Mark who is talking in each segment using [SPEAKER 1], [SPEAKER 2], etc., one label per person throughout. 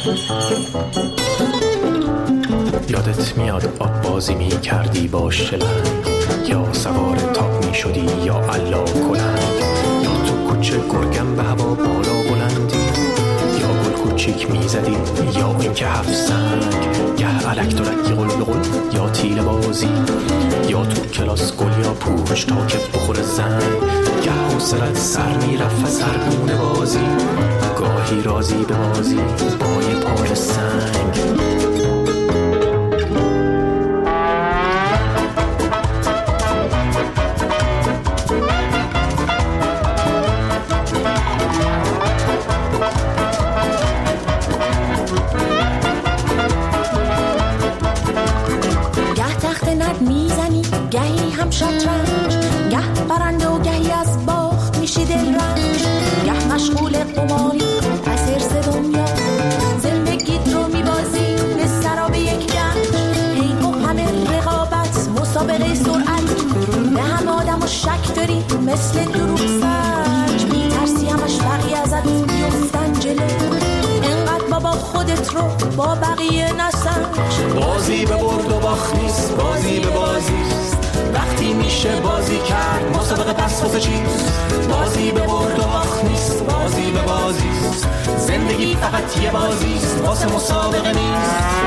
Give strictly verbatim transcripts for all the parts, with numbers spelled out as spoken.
[SPEAKER 1] یادت میاد آب بازی می کردی با شلنگ، یا سوار تاق می شدی یا علا کلند، یا تو کوچه گرگم به هوا بالا بلندی، یا گل کوچیک می زدی یا این که هفت سنگ، گه علک درکی غل غل یا تیل بازی، یا تو کلاس گل یا پوچ تا که بخور زنگ، گه حوصلت سر می رفت سرگونه بازی، گاهی رازی به بازی با یه پار سنگ.
[SPEAKER 2] گهی هم شطرنج، گه برنده و گهی از باخت میشی دل رنج، گه مشغول قماری از حرص دنیا، زندگیت رو میبازی به سراب یک گنج، هی با همه رقابت مسابقه سرعت، به همه آدم و شک داری مثل دروغ سنج، میترسی همش بقیه ازت بیفتن جلو، انقدر بابا خودت رو با بقیه نسنج.
[SPEAKER 1] بازی به برد و باخت نیست، بازی به بازیست، وقتی میشه بازی کرد مسابقه پس واسه چیست، بازی به برد و باخت نیست، بازی به بازیست، زندگی فقط یه بازیست واسه مسابقه نیست.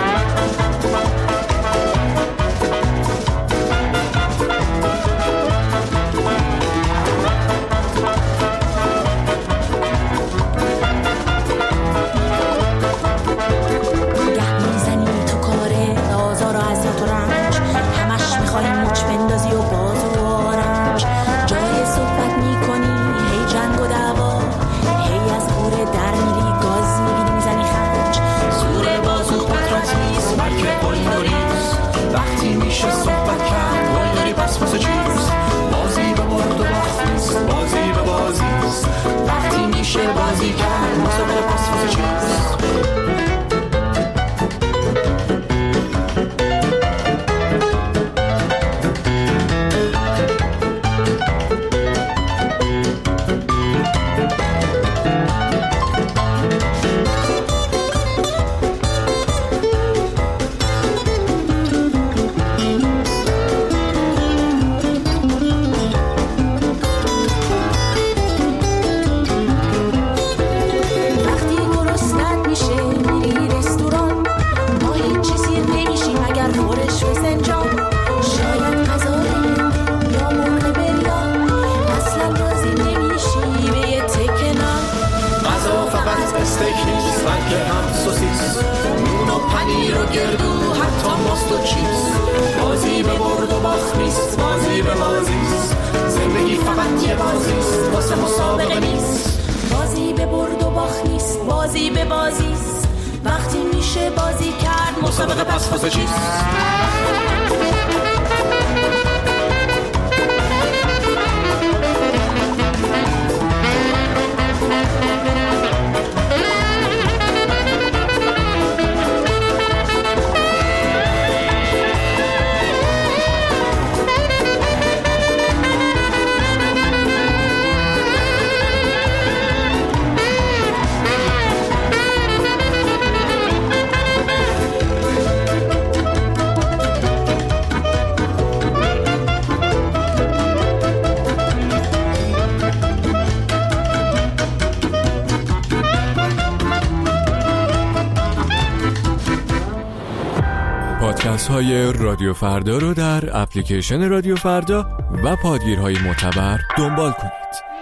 [SPEAKER 1] بازی کرد مسابقه پس واسه چیست. بازی به برد و باخت نیست، بازی به بازیست، زندگی فقط یه بازیست واسه مسابقه نیست.
[SPEAKER 2] بازی به برد و باخت نیست، بازی به بازیست، وقتی میشه بازی کرد مسابقه پس واسه چیست.
[SPEAKER 3] پادکست های رادیو فردا رو در اپلیکیشن رادیو فردا و پادگیرهای معتبر دنبال کنید.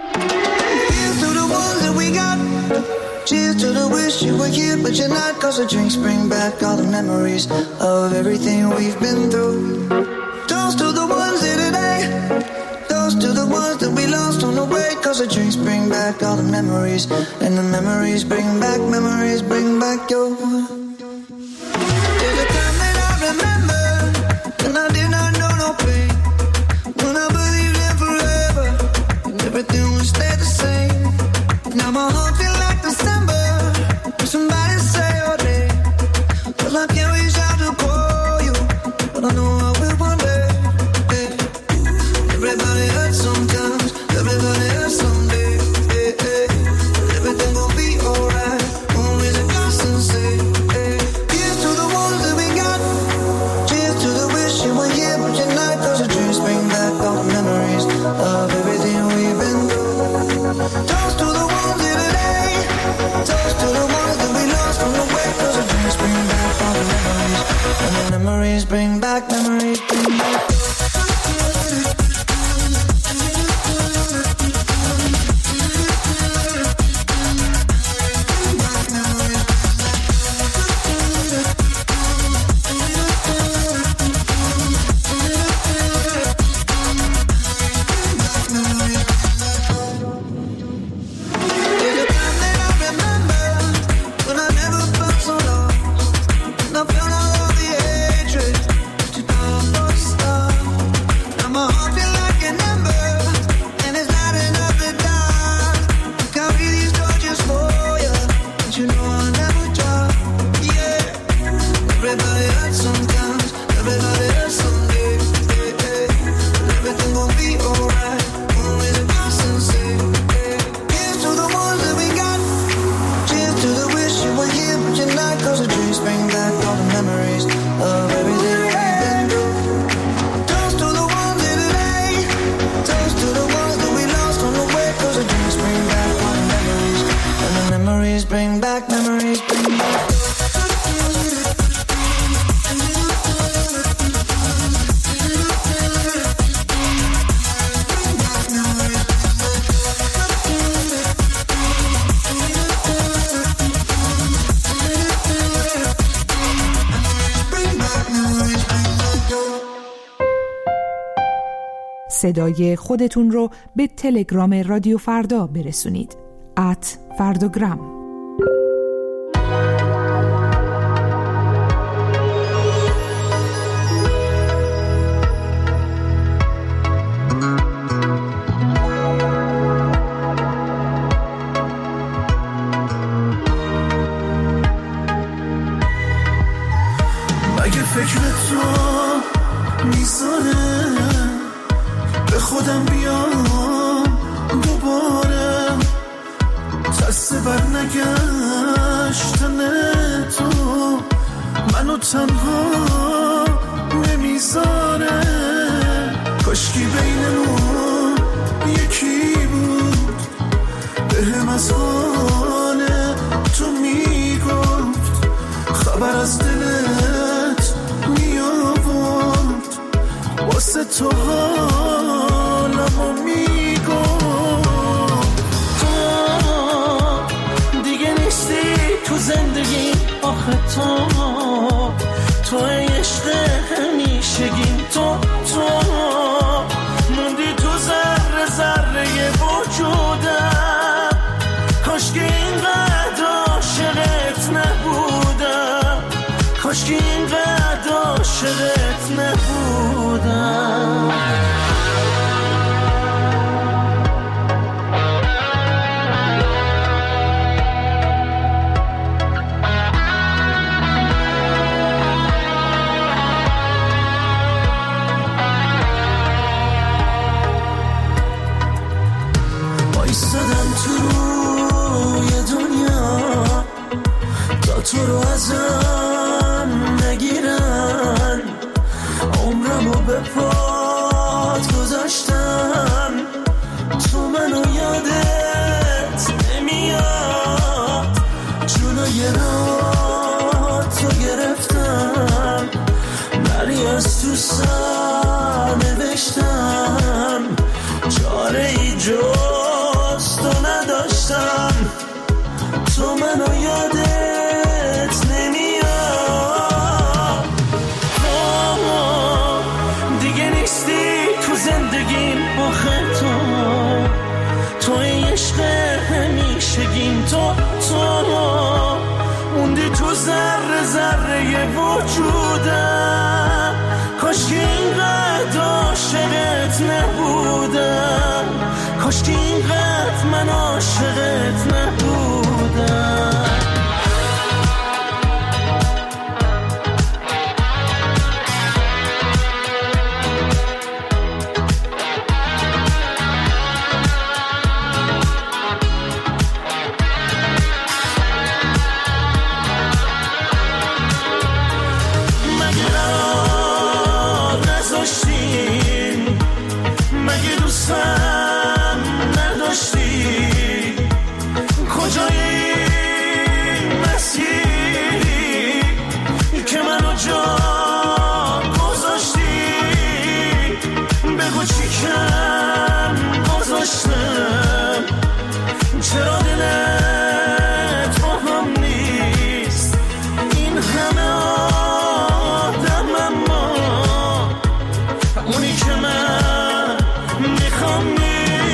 [SPEAKER 3] Cheers to the wish you were here but you're not, cause the drinks bring back all the memories of everything we've been through. Toast to the ones here today, toast to the ones that we lost on the way, cause the drinks bring back all the memories, and the memories bring back, memories bring back your. There's a time that I remember when I did not know no pain, when I believed in forever and everything would stay the same. Now my heart feels like December when somebody say your name, well I can't reach out to call you, but I know I will one day. Hey. Everybody hurts sometimes, everybody hurts someday. Hey, hey. Everything gon' be alright, always a constant say.
[SPEAKER 4] صدای خودتون رو به تلگرام رادیو فردا برسونید. ات فرداگرام.
[SPEAKER 3] مگه فکر تو میزانه به خودم بیام دوباره، ترس بر نگشتن تو منو تنها نمیذاره. کاشکی بینمون یکی بود بهم از حال تو میگفت، خبر از دلت میآورد، واسه تو حالمو میگفت. تو دیگه نیستی تو زندگی، آخه تو تو عشق همیشگیم، تو تو موندی تو ذره ذره وجودم. کاشکی اینقدر عاشقت نبودم، کاشکی اینقدر عاشقت نبودم. بایستادم تو روی دنیا تا تو رو ازم نگیرن، عمرمو به پات گذاشتم، تو منو یادت نمیاد، جلوی راه تو گرفتم، بری از تو سر نوشتم، چاره ای جز تو نداشتم، تو منو یادت نمیاد. دیگه نیستی تو زندگیم، آخه تو تو عشق همیشگیم، تو تو موندی تو ذره ذره وجودم. کاشکی اینقدر عاشقت نبودم، کاشکی اینقدر من عاشقت نبودم. مگه دوستم نداشتی؟ کجای این مسیری که منو جا گذاشتی؟ بگو چی کم گذاشتم، چرا دلت با هم نیست؟ این همه آدم اما اونی که من میخوام نیست.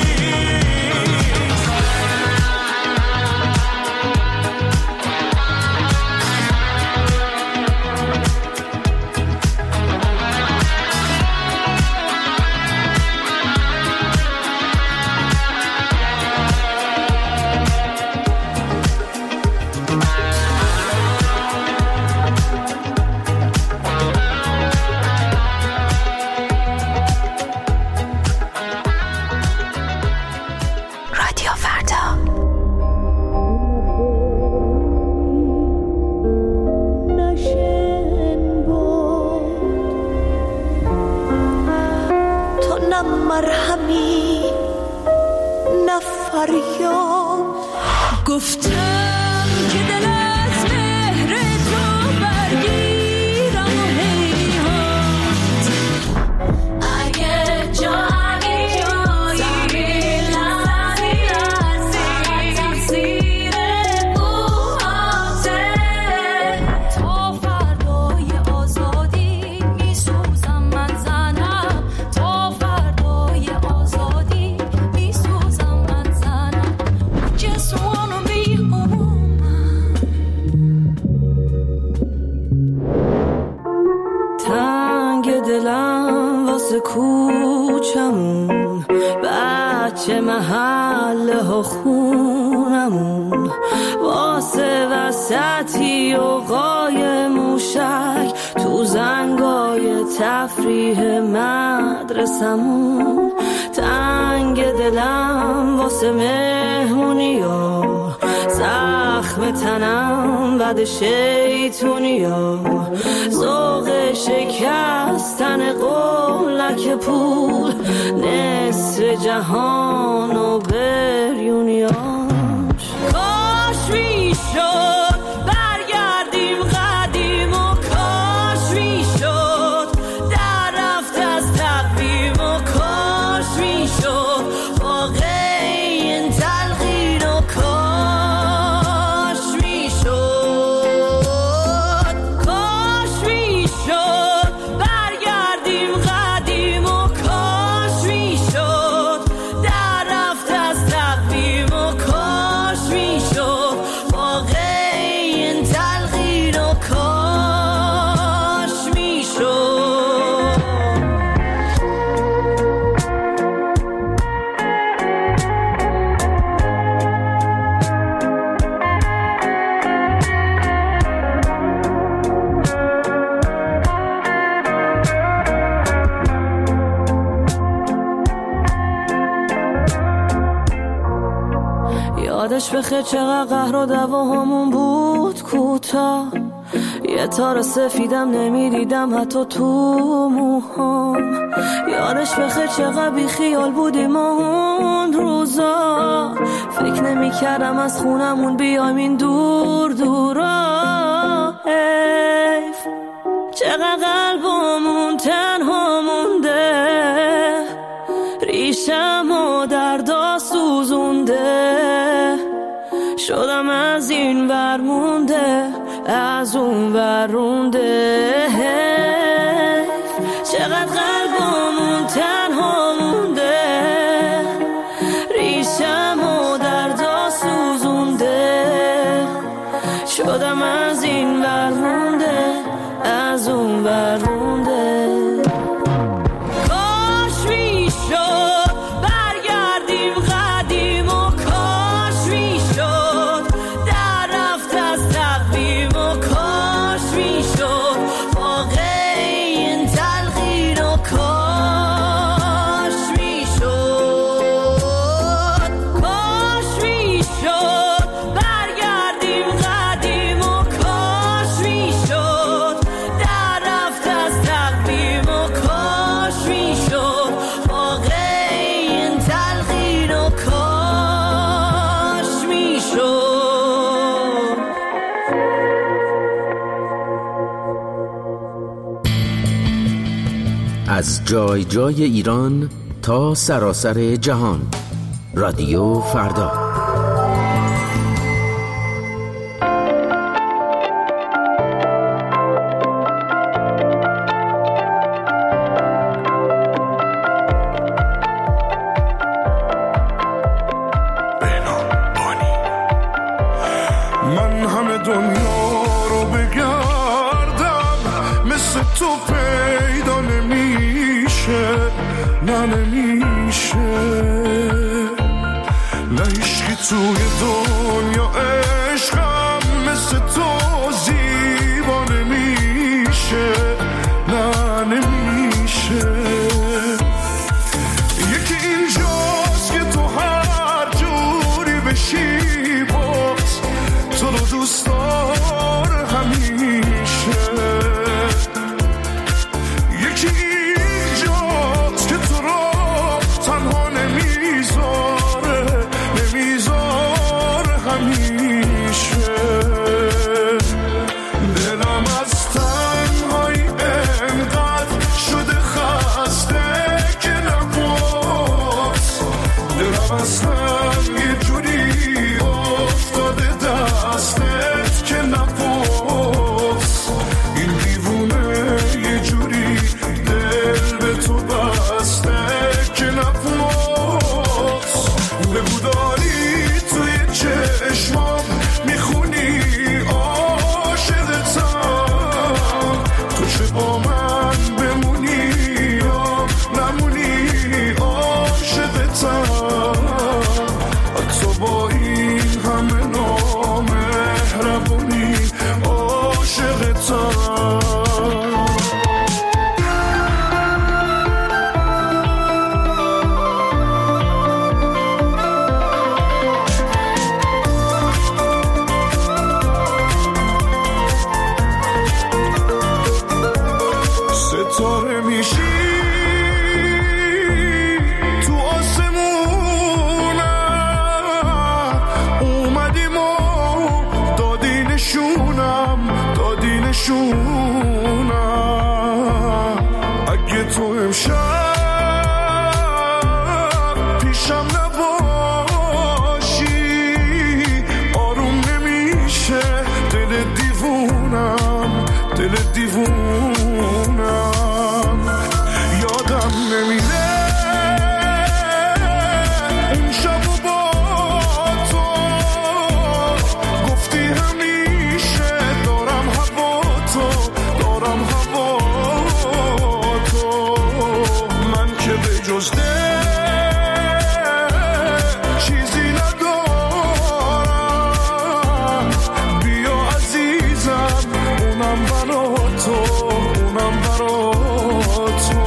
[SPEAKER 2] مرهمی نفریاد گفتم که دل از مهر تو برگیرم و هیهات اگه جا اگه جایی لحظی لحظی تقصیر اوهاته تا فردای آزادی میسوزم من زنم تا فردای
[SPEAKER 5] کوچمون، بچه محله ها خونمون، واسه وسطی و قای موشک تو زنگای تفریح مدرسمون. تنگ دلم واسه مهمونی ها، زخم تنم بد شیطونی ها، ذوق شکستن قولک پول، نصف جهان و بریونیاش. کاش میشد برگردیم قدیم و کاش میشد در رفت از تقویم و کاش میشد واقع این تلقین و کاش میشد. کاش میشد برگردیم قدیم و کاش میشد در رفت از تقویم و کاش میشد واقع این تلقین و کاش میشد. یادش بخیر چقدر قهر و دعواهامون بود کوتاه، یه تار سفیدم نمیدیدم حتی تو موهام. یادش بخیر چقدر بی خیال بودیم اون روزا، فکر نمی کردم از خونمون بیایم این دور دورا. حیف چقدر قلبمون تنها مونده، ریشم و دردا سوزونده، شدم از این ور مونده از اون ور رونده. چقدر قلبمون تنها مونده، ریشم و دردا سوزونده، شدم از این ور مونده از اون ور رونده. کاش میشد برگردیم قدیم و کاش میشد در رفت از تقویم و کاش میشد واقع این تلقین و کاش میشد. کاش میشد برگردیم قدیم و کاش میشد در رفت از تقویم و کاش میشد واقع این تلقین و کاش میشد.
[SPEAKER 6] از جای جای ایران تا سراسر جهان، رادیو فردا.
[SPEAKER 7] من همه دنیا رو بگردم مثل تو پیدا نمیشه، نه نمیشه، نه عشقی توی دنیا عشقم مثل تو زیبا نمیشه، نه نمیشه. یکی اینجاست که تو هر جوری بشی باز تو رو دوست داره همیشه. یکی اینجاست که تو رو تنها نمیذاره نمیذاره همیشه. دلم از تنهایی انقدر شده خسته که نباز، دلم اصلا یه جوری افتاده دستت که نباز. این دیوونه یه جوری دل به تو بسته که نباز. بگو داری توی چشمام میخونی عاشقتم، تو چه با من بمونی یا نه جز دل چیزی ندارم. بیا عزیزم اونم برا تو، اونم برا تو.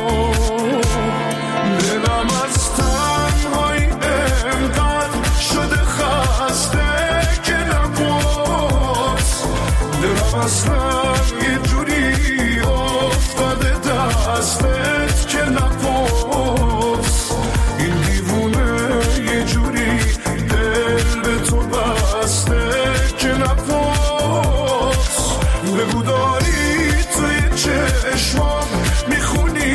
[SPEAKER 7] دلم از تنهایی انقدر شده خسته که نباز. دلم اصلا یه جوری افتاده دستت که نباز. این دیوونه یه جوری دل به تو بسته که نباز. بگو داری توی چشمام میخونی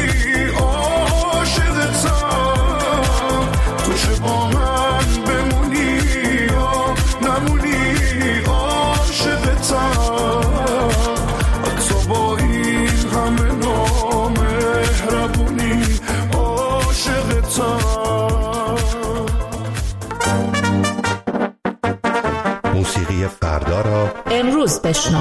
[SPEAKER 7] عاشقتم. تو چه با من بمونی یا نمونی عاشقتم. حتی با این همه نامهربونی عاشقتم.
[SPEAKER 8] موسیقی فردا را
[SPEAKER 4] امروز بشنو.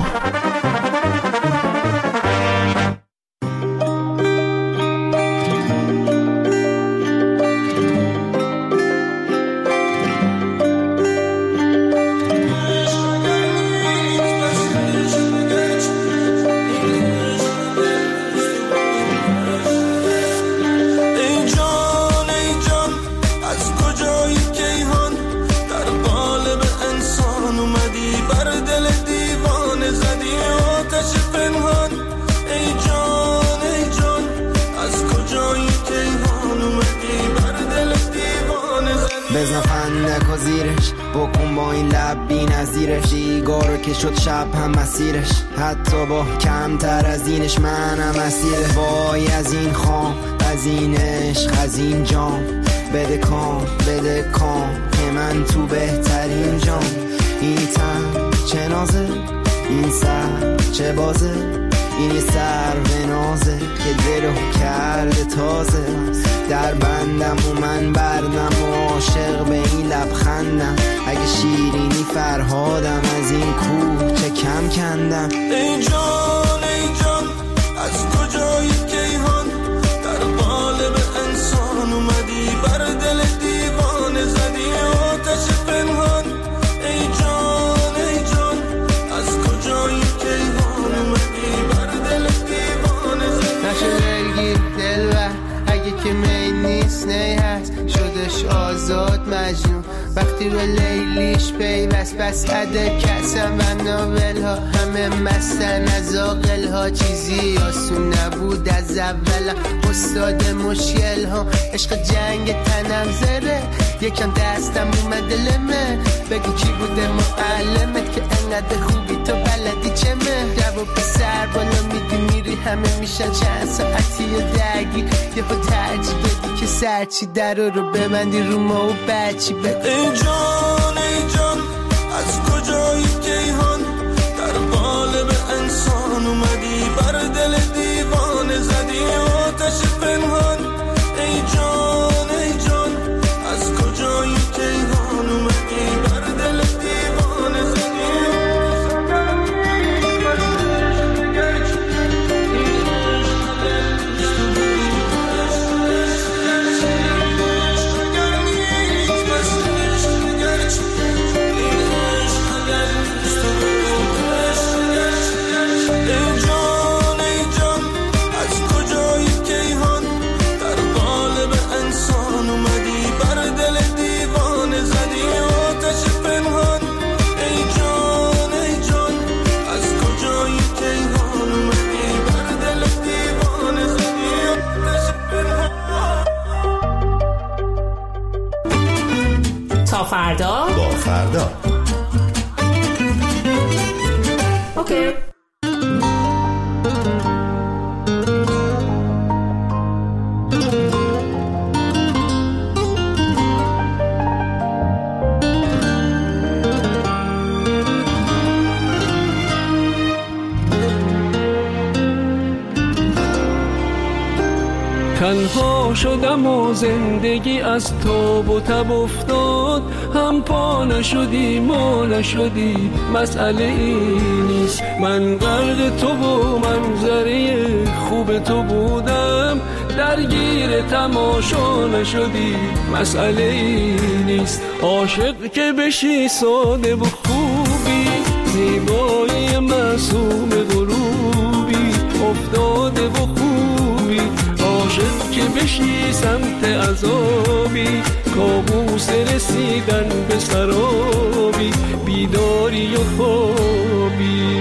[SPEAKER 9] بزن فندک و زیرش بکن با این لب بی نظیرش. دیگارو که شد شب هم مسیرش، حتی با کمتر از اینش منم اسیره. وای از این خام، از این عشق، از این جام. بده کام بده کام که من تو بهترین جام. این تن چه نازه، این سر چه بازه. این سر و نازه که دلو کرده تازه. در بندم و من بردم و عاشق به این لبخندم. اگه شیرینی فرهادم از این کوه چه کم کندم.
[SPEAKER 3] ای جان ای جان از کجایی کیهان، در قالب انسان اومدی بر دل دیوانه زدی آتش پنهان. ای جان ای جان از کجایی کیهان اومدی بر دل دیوانه زدی.
[SPEAKER 10] نشه دلگیر دلبر اگه که می نیست نی هست. شدش آزاد مجنون وقتی به لیلیش پیوست. بس عده کسم و ناول ها همه مستن از آقل ها. چیزی آسون نبود از اول استاد مشکل ها. عشق جنگ تنم زره یکم دستم اومده لمه. بگو کی بوده معلمت که انقدر خوبی تو بلدی چمه. جواب سر بالا میدی میری همه میشن چند ساعتی و درگیر. یه با ترجیح بدی که سرچی در رو ببندی رو ما و بچی بگو.
[SPEAKER 3] ای جان ای جان از کجایی کیهان، در قالب انسان اومدی بر دل دیوانه زدی آتش پنهان. ای جان ای جان از کجایی کیهان اومدی بر دل دیوانه زدی.
[SPEAKER 4] تا فردا
[SPEAKER 8] با فردا.
[SPEAKER 4] اوکی.
[SPEAKER 11] تنها شدم و زندگی از تاب و تب افتاد. هم پا نشدی ما نشدی مسئله ای نیست. من غرق تو و منظره خوب تو بودم. درگیر تماشا نشدی مسئله ای نیست. عاشق که بشی ساده و خوبی، زیبایی معصوم غروبی افتاده و خوبی. عاشق که بشی سمت عذابی، کابوس رسیدن به سرابی، بیداری و خوابی.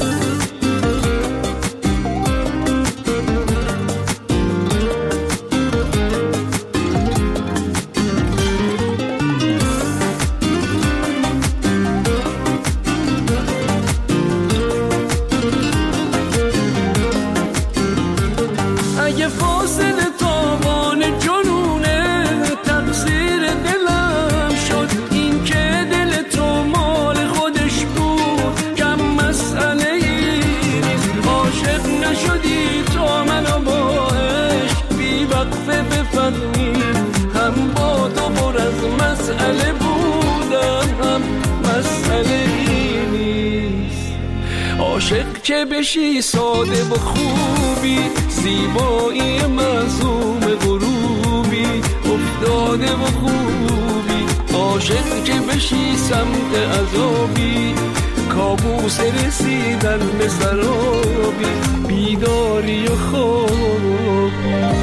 [SPEAKER 11] هم با تو پر از مسئله بودم، هم مسئله ای نیست. عاشق که بشی ساده و خوبی، زیبایی معصوم غروبی افتاده و خوبی. عاشق که بشی سمت عذابی، کابوس رسیدن به سرابی، بیداری و خوابی.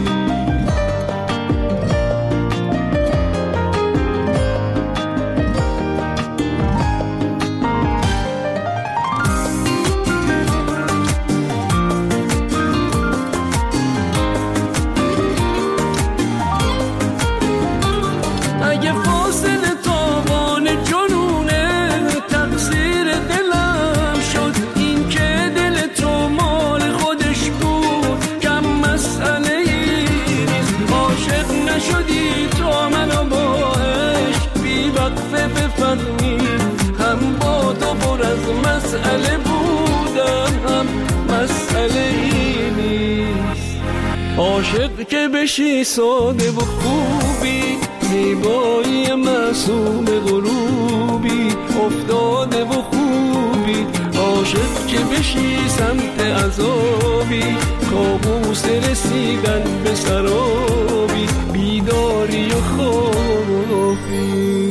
[SPEAKER 11] هم با تو پر از مسئله بودم، هم مسئله ای نیست. عاشق که بشی ساده و خوبی، زیبایی معصوم غروبی افتاده و خوبی. عاشق که بشی سمت عذابی، کابوس رسیدن به سرابی، بیداری و خوابی.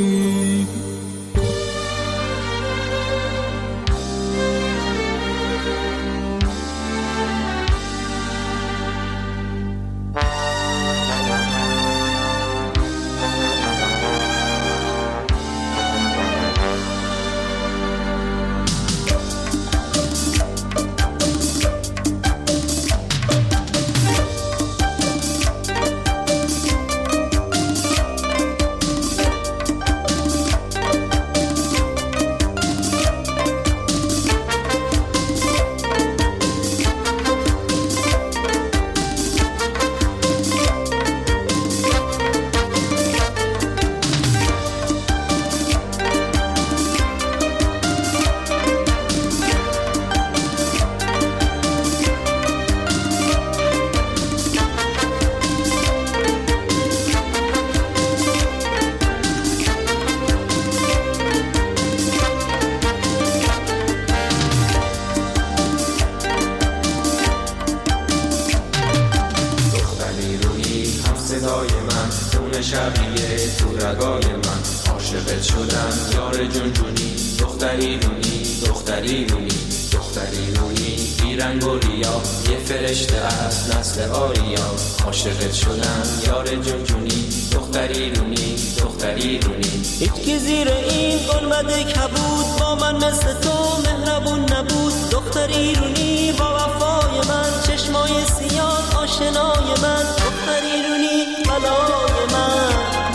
[SPEAKER 1] شبیه تو رگای من، عاشقت شدم یار جونجونی، دختری رونی دختری رونی دختری رونی، بیرنگ و ریا یه فرشته از نسل آریا. عاشقت شدم یار جونجونی، دختری رونی دختری رونی.
[SPEAKER 12] هیچ که زیر این قلمت کبود با من مثل تو مهربون نبود. دختری رونی با وفای من، چشمای سیاه آشنای من. دختری رونی بلای من،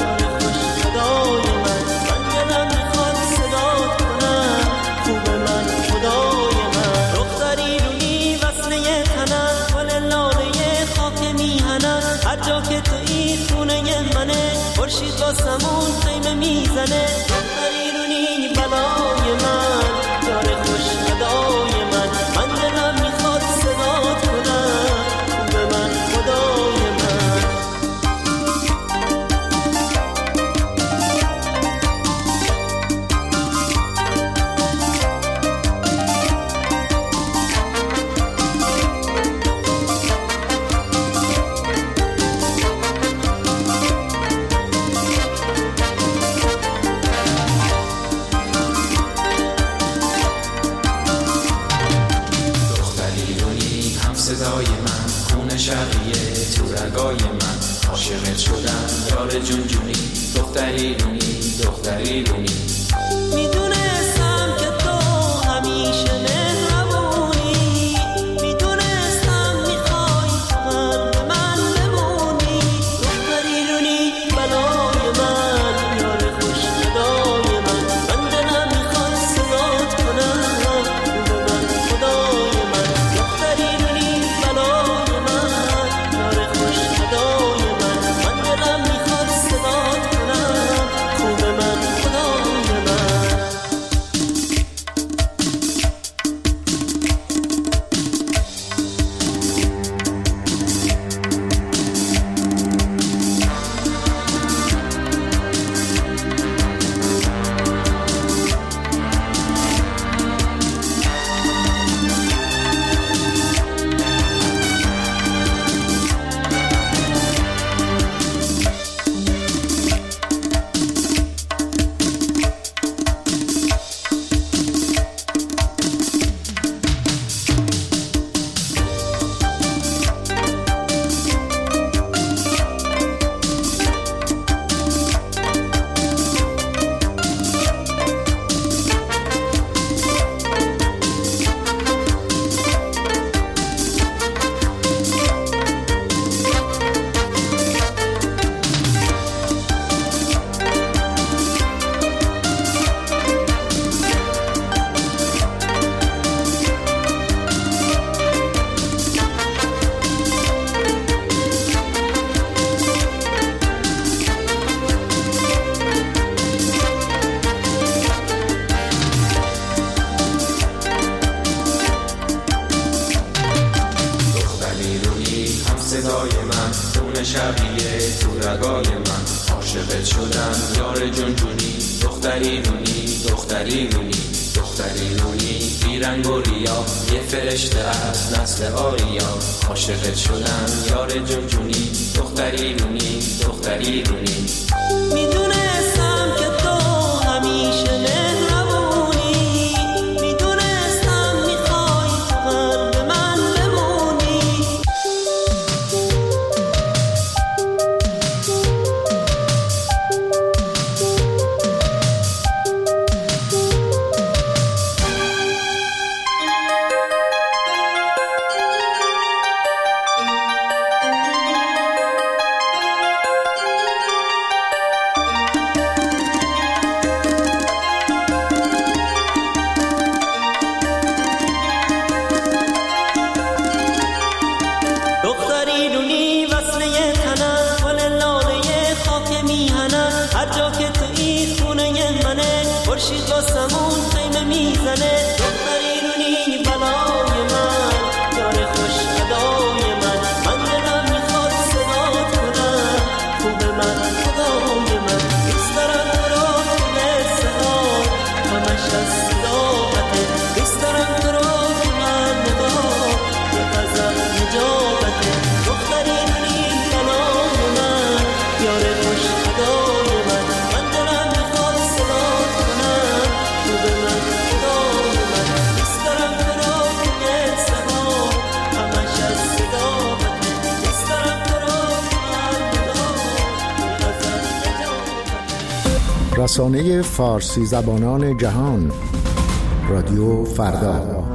[SPEAKER 12] خوش صدای من. من دلم میخواد صدات کنم، خوب من خدای من. دختری رونی وصله تنم، گل لاله خاک میهنم. هر جا که تویی خونه منه، خورشید واسمون خیمه میزنه. دختری رونی بلای من، یار خوش صدای من. من دلم میخواد صدات کنم، خوب من خدای من.
[SPEAKER 1] یار جون جونی دختری رونی دختری رونی.
[SPEAKER 12] میدونستم که تو همیشه مهربونی، میدونستم میخوای فقط به من بمونی. دختری رونی بلای من، یار خوش صدای من، من دلم میخواد صدات کنم به من خدای من. دختری رونی بلای من، یار خوش صدای من، من دلم میخواد صدات کنم خوب من خدای من.
[SPEAKER 1] شبیه تو رگای من عاشقت شدم یار جون جونی دختری رونی دختری رونی دختری رونی بیرنگ و ریا یه فرشته از نسل آریا عاشقت شدم یار جون جونی دختری رونی دختری رونی.
[SPEAKER 12] میدونستم که تو همیشه مهربونی، میدونستم میخوای فقط به من بمونی. خورشید واسمون خیمه میزنه دختری رونی بلای من یار خوش ادای من من دلم میخواد صدات کنم خوب من خدای من دوست دارم تو رو تو قصه ها همش از صداقته دوست دارم تو رو تو من نگاه یه غزل نجابته دختری رونی بلای من یار خوش ادای من من دلم میخواد صدات کنم خوب من خدای من دوست دارم تو رو تو قصه ها همش از صداقته دوست دارم تو رو تو من نگاه یه غزل نجابته.
[SPEAKER 13] رسانه فارسی زبانان جهان رادیو فردا.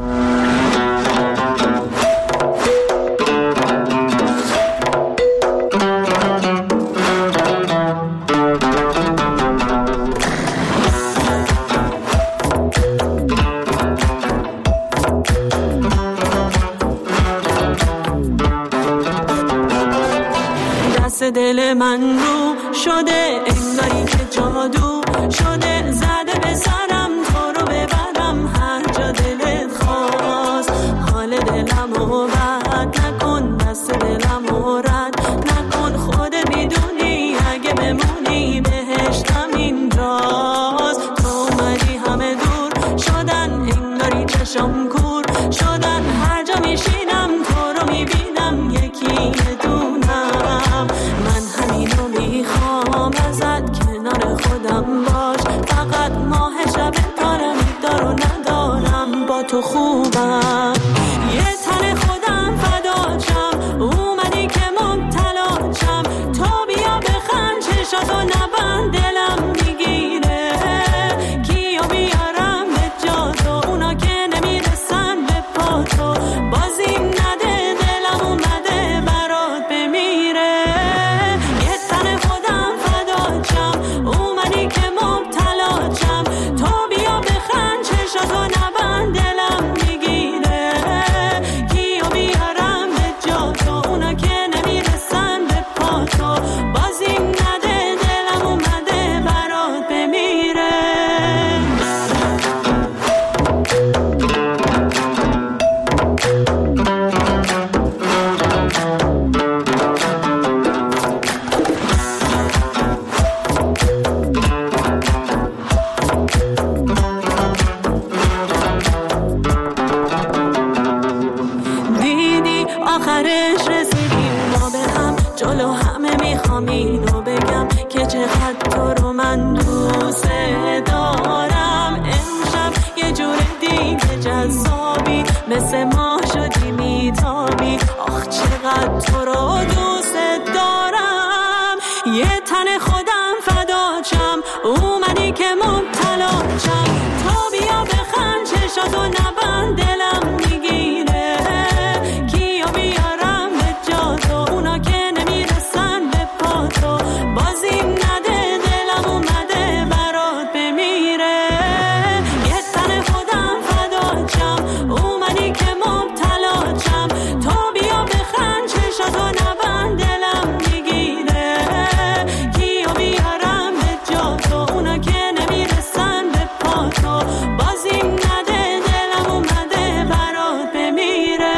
[SPEAKER 5] دل من رو شده انگاری که جادو شده زده به سرم تو رو ببرم هر جا دلت خواست حال دلم رو بد نکن دست دلم رو رد نکن خودت میدونی اگه بمونی بهشتم اینجاست تو اومدی همه دور شدن انگاری چشم کور شدن هر جا میشینم تو رو میبینم یکی دونم من همینو میخوام ازت کنار خودم باش فقط ماه شب دارم دارو ندارم با تو خوبم یه تن خودم فداچم اومدی که مبتلاچم تو بیا بخند بگم که چقدر تو رو من دوست دارم. امشب یه جور دیگه جذابی، مثل ما شدی میتابی. آخ چقدر تو رو دوست دارم. یه تن خودم فداچم، اومدی که مبتلاچم. تا بیا بخند چشاتو نبند، دلم میگیره. کیا بیارم به جا تو، اونا که نمیرسن به پا تو. بازی نده دلم اومده برات بمیره. یه تن خودم فداچم، اومدی که مبتلاچم. تا بیا بخند چشاتو نبند، دلم میگیره. کیا بیارم به جا تو، اونا که نمیرسن به پا تو. بازی نده دلم اومده برات بمیره.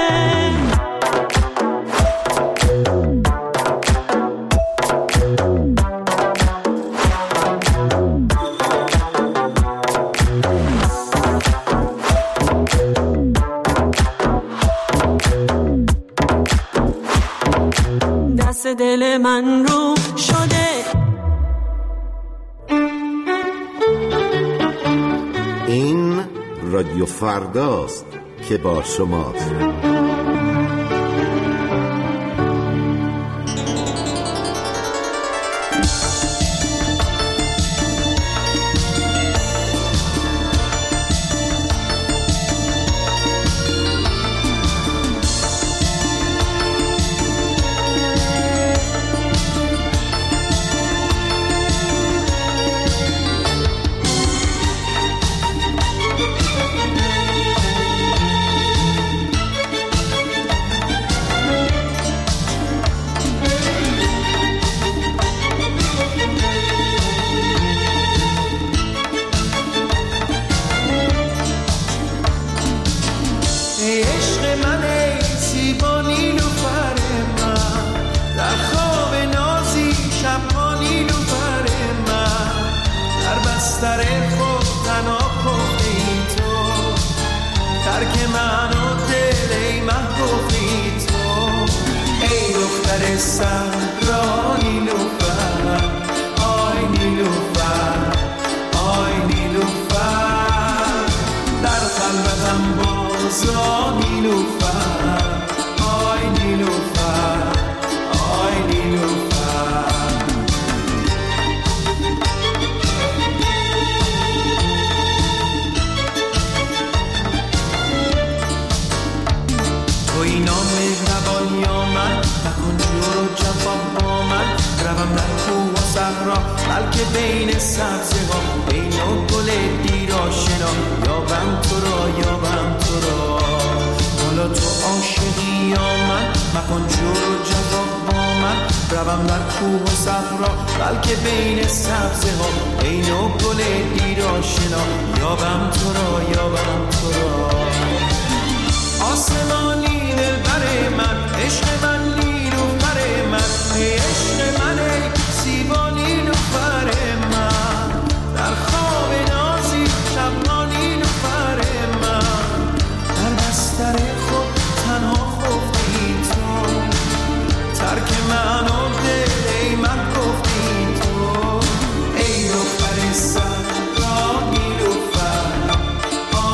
[SPEAKER 5] دست دل من رو شده.
[SPEAKER 14] این رادیو فرداست که با شماست.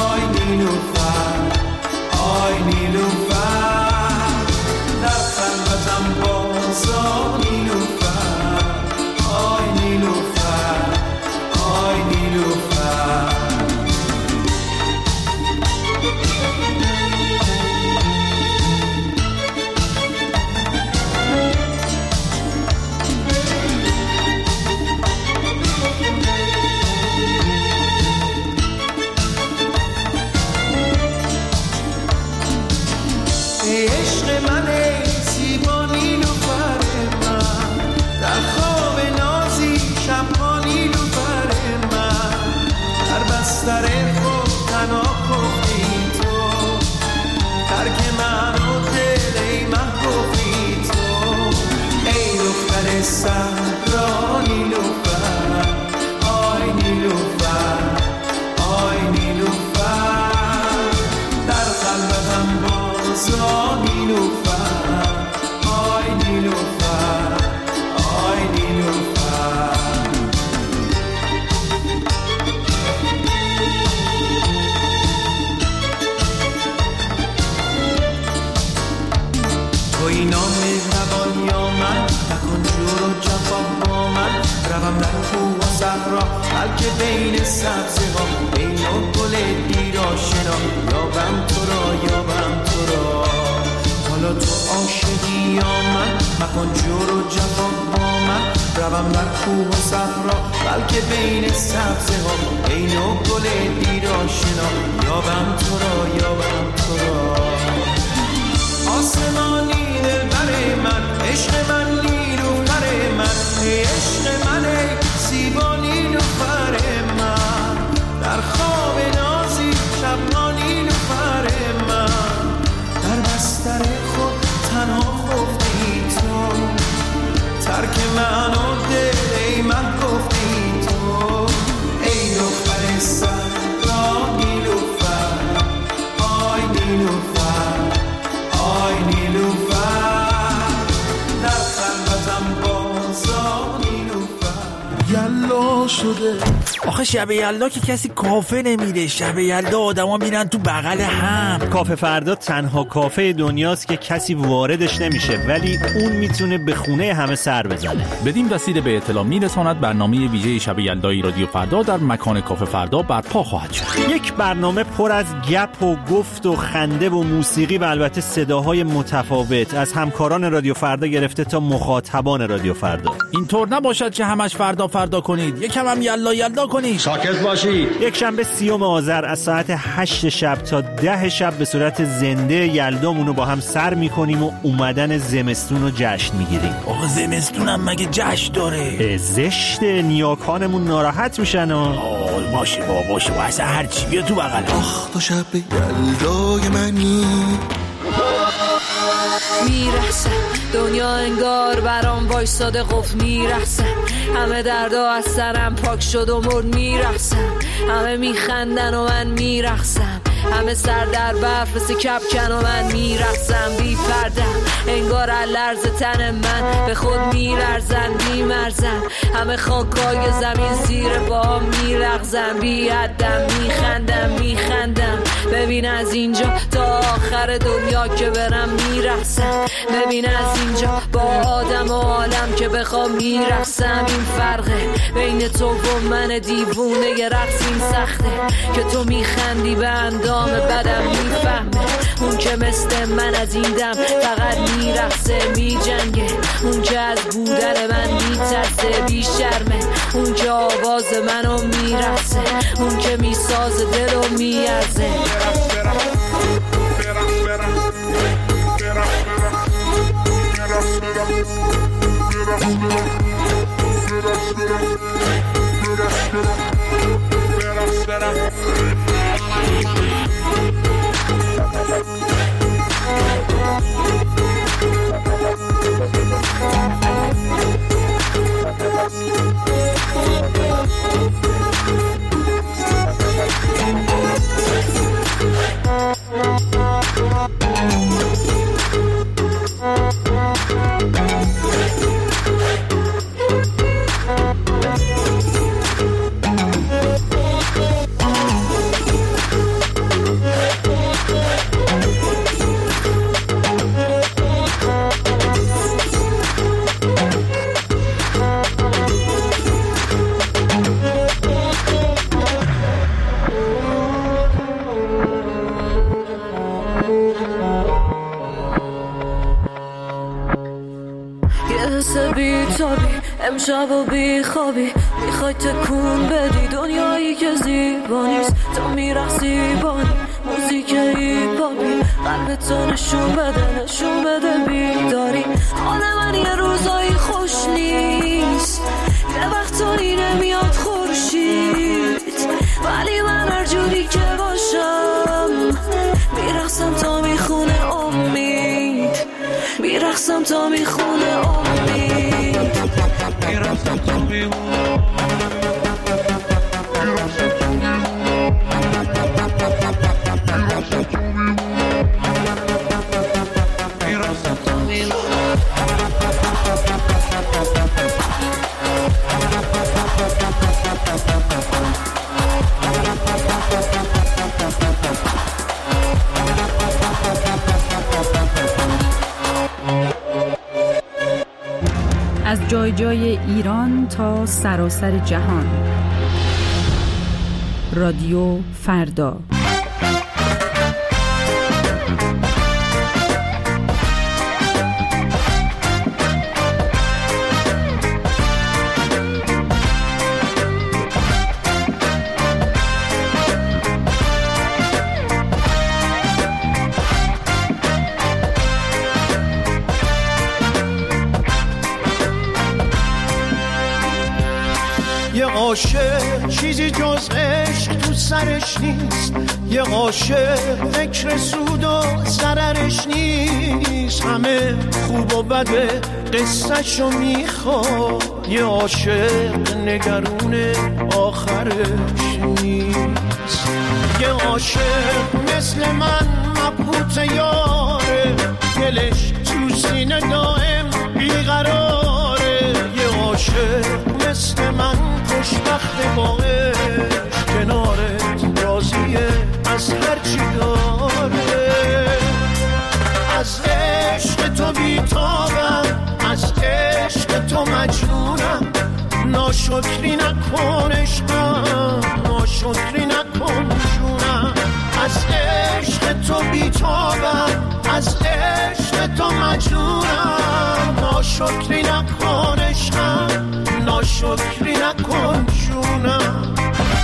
[SPEAKER 7] نیلوفر در خلوت
[SPEAKER 15] صحرا، بلکه بین سبزه ها، بین گل دیر آشنا، یابم تو را یابم تو را. حالا تو عاشقی یا من، مکن جور و جفا با من، روم بر کوه و صحرا، بلکه بین سبزه ها، بین گل دیر آشنا، یابم تو را یابم تو را. آسمانی دلبر من، عشق من نیلوفر من، عشق من ای زیبا نیلوفر من، در خواب نازی شب نیلوفر من، در بستر خود تنها خفتی تو، ترک من و دل ای من گفتی تو، ای دختر صحرا نیلوفر، آی نیلوفر، آی نیلوفر، در خلوتم بازا نیلوفر.
[SPEAKER 16] یلا شده آخه شب یلدا که کسی کافه نمیره، شب یلدا آدما میرن تو بغل هم.
[SPEAKER 17] کافه فردا تنها کافه دنیاست که کسی واردش نمیشه، ولی اون میتونه به خونه همه سر بزنه.
[SPEAKER 18] بدین وسیله به اطلاع میرساند برنامه ویژه شب یلدای رادیو فردا در مکان کافه فردا برپا خواهد شد.
[SPEAKER 17] یک برنامه پر از گپ و گفت و خنده و موسیقی و البته صداهای متفاوت از همکاران رادیو فردا گرفته تا مخاطبان رادیو فردا.
[SPEAKER 18] اینطور نباشد که همش فردا فردا کنید، یکم هم یلا یلدا کنید.
[SPEAKER 17] ساکت باشید. یک شنبه سیوم آذر از ساعت هشت شب تا ده شب به صورت زنده یلدامون رو با هم سر میکنیم و اومدن زمستون رو جشن میگیریم.
[SPEAKER 16] آقا زمستون هم مگه جشن داره؟
[SPEAKER 17] زشت، نیاکانمون ناراحت میشن. آه
[SPEAKER 16] باشه با باشه با اصلا هرچی بیا تو بغل.
[SPEAKER 7] آخ تو شب یلدای منی،
[SPEAKER 19] میرسم دنیا انگار برام وایساده قفل، میرسم همه دردا از سرم پاک شد و مرد، میرسم همه میخندن و من میرقصم، همه سر در برف مثل کپکن و من میرقصم بی پردم، انگار لرز تن من به خود میلرزن، میمرزن همه خاکای زمین زیر با میرقصم، بی حدم میخندم میخندم، ببین از اینجا تا آخر دنیا که برم میرقصم، ببین از اینجا با آدم و عالم که بخوام میرقصم، این فرقه بین تو و من دیوونه، یه رقص این سخته که تو میخندی به اندام بدم میفهمه، اون که مثل من از این دم فقط میرقصه میجنگه، اون که از بودن من میترسه بی شرمه، اون که آواز منو میرقصه، اون که میسازه دلو میارزه. امشب و بی خوابی میخوای تکون بدی دنیایی که زیبا نیست، تو میرقصی بانی موزیک هیپاپی، قلب تو نشون بده نشون بده بیداری، حال من یه روزایی خوش نیست، یه وقتایی نمیاد خورشید، ولی من هر جوری که باشم میرقصم تا میخونه امید، میرقصم تا میخونه امید. میرقصم تا میخونه
[SPEAKER 20] جای جای ایران تا سراسر جهان. رادیو فردا.
[SPEAKER 15] یه عاشق چیزی جز عشق تو سرش نیست، یه عاشق فکر سود و ضررش نیست، همه خوب و بده قصه‌شو میخواد، یه عاشق نگرون آخرش نیست. یه عاشق مثل من مبهوت یاره، دلش تو سینه دائم بیقراره، یه عاشق مثل من خوشبخت با عشق، کنارت راضیه از هر چی داره. از عشق تو بیتابم، از عشق تو مجنونم، ناشکری نکن عشقم، ناشکری نکن جونم. از عشق تو بیتابم، از عشق تو مجنونم، ناشکری نکن عشقم، ناشکری نکن جونم.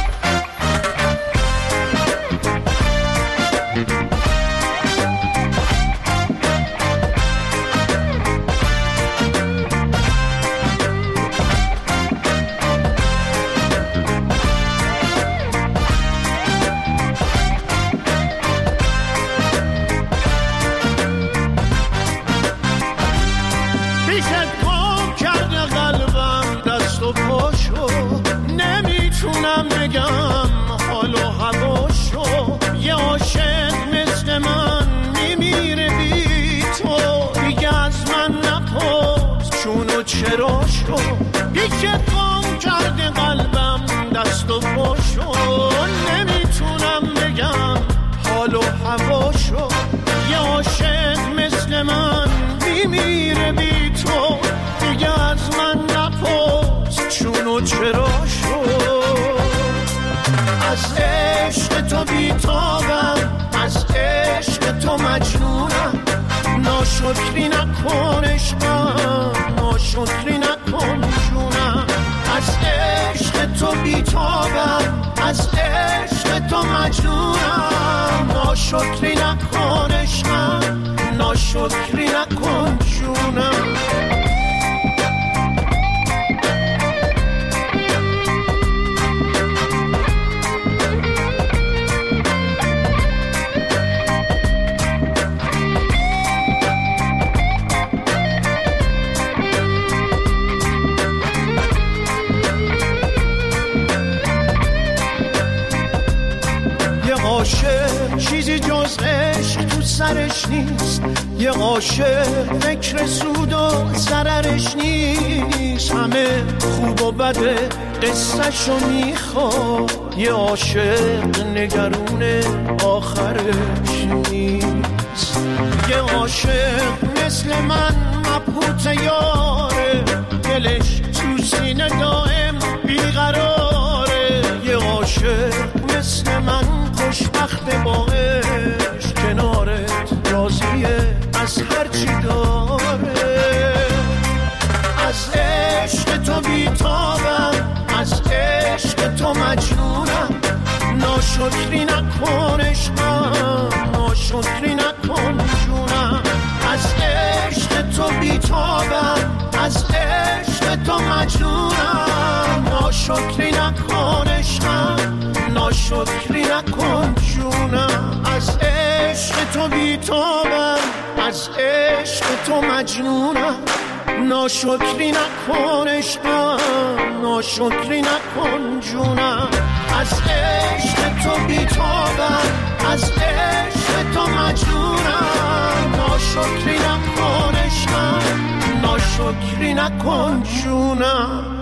[SPEAKER 15] نمیتونم بگم حال و هواشو، یه عاشق مثل من میمیره بی تو، دیگه از من نپرس چون و چراشو، یکی قام کرده قلبم دست و پاشو. نمیتونم بگم حال و هواشو، یه عاشق مثل من میمیره بی تو، دیگه از من نپرس چون و چراشو. از عشق تو بیتابم، از عشق تو مجنونم، ناشکری نکن عشقم، ناشکری نکن جونم. از عشق تو بیتابم، از عشق تو مجنونم، ناشکری نکن عشقم، ناشکری نکن جونم. عاشق چیزی جز عشق تو سرش نیست، یه عاشق فکر سود و ضررش نیست، همه خوب و بده قصه‌شو میخواد، یه عاشق نگرون آخرش نیست. یه عاشق مثل من مبهوت یاره، دلش تو سینه دائم بیقراره، یه عاشق مثل من خوشبخت با عشق، کنارت راضیه از هر چی داره. از عشق تو بیتابم، از عشق تو مجنونم، ناشکری نکن عشقم، ناشکری نکن جونم. از عشق تو بیتابم، از عشق تو مجنونم، ناشکری نکن عشقم، ناشکری نکن جونم. از عشق تو بیتابم، از عشق تو مجنونم، ناشکری نکن عشقم، ناشکری نکن جونم. از عشق تو بیتابم، از عشق تو مجنونم، ناشکری نکن عشقم، ناشکری نکن جونم.